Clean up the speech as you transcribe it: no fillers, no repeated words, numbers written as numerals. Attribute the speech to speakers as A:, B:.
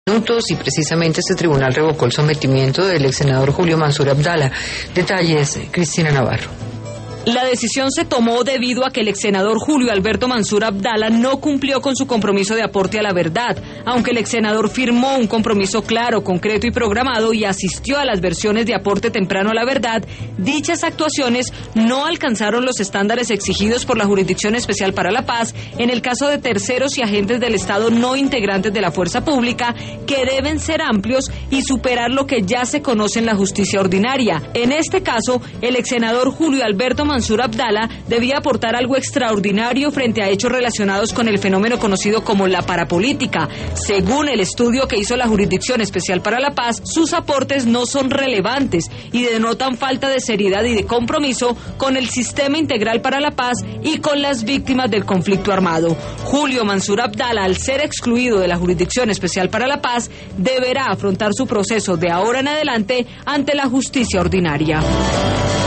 A: Minutos y precisamente este tribunal revocó el sometimiento del ex senador Julio Mansur Abdala. Detalles, Cristina Navarro.
B: La decisión se tomó debido a que el ex senador Julio Alberto Mansur Abdala no cumplió con su compromiso de aporte a la verdad, aunque el ex senador firmó un compromiso claro, concreto y programado y asistió a las versiones de aporte temprano a la verdad. Dichas actuaciones no alcanzaron los estándares exigidos por la Jurisdicción Especial para la Paz en el caso de terceros y agentes del Estado no integrantes de la fuerza pública, que deben ser amplios y superar lo que ya se conoce en la justicia ordinaria. En este caso, el ex senador Julio Alberto Mansur Abdala debía aportar algo extraordinario frente a hechos relacionados con el fenómeno conocido como la parapolítica. Según el estudio que hizo la Jurisdicción Especial para la Paz, sus aportes no son relevantes y denotan falta de seriedad y de compromiso con el sistema integral para la paz y con las víctimas del conflicto armado. Julio Mansur Abdala, al ser excluido de la Jurisdicción Especial para la Paz, deberá afrontar su proceso de ahora en adelante ante la justicia ordinaria.